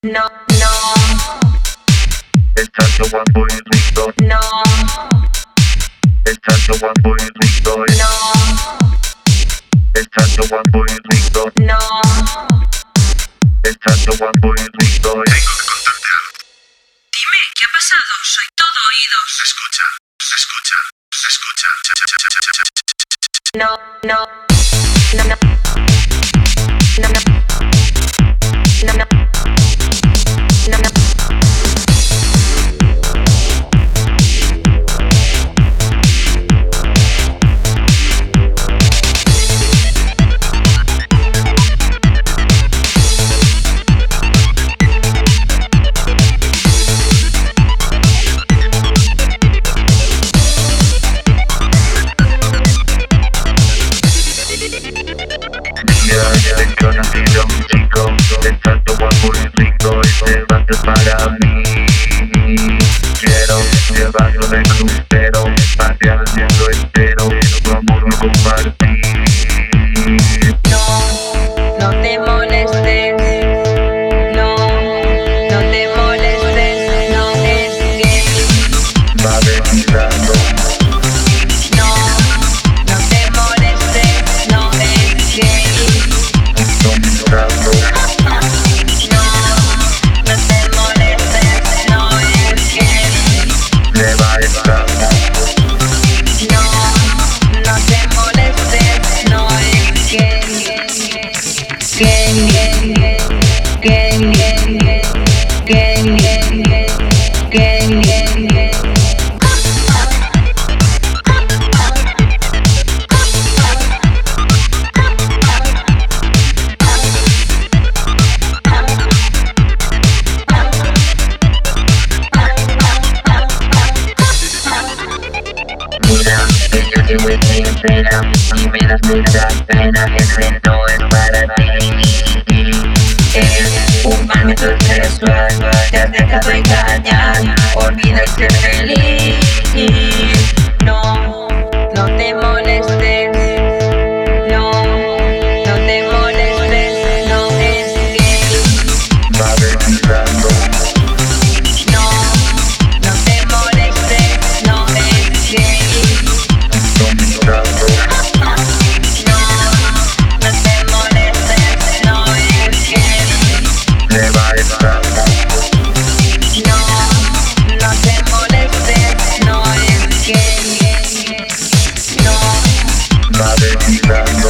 No, no. Estás guapo y rico. No, Estás guapo y rico. no, Estás guapo y rico. no. Estás guapo y rico. Dime, ¿qué ha pasado? Soy todo oídos. Se escucha. No, no, no, no, no, no, no, no, no, no. Ya he conocido a un chico. Estás guapo y rico y te va a hacer para mí. Quiero llevarlo de crucero hacia el mundo entero. Tu amor lo compartí. No, no te molestes. No, no te molestes. No es gay. Va desfilando. No, no te molestes. No es gay. Dominando. No, no te molestes. No es gay. Le va estando. No, no te molestes. No es gay. Gay, gay, gay, gay, gay, gay, gay, gay, gay. Mira, que yo soy muy sincera y me das mucha pena. Ese no es para ti. Es un mal método sexual, te has dejado engañar, olvida y sé feliz. No, no te molestes. No, no te molestes. No es gay. Va desfilando. No, no te molestes. No es gay. Dominando. No, no te molestes. No es gay. Le va estando. No, no te molestes. No es gay. No. Va desfilando.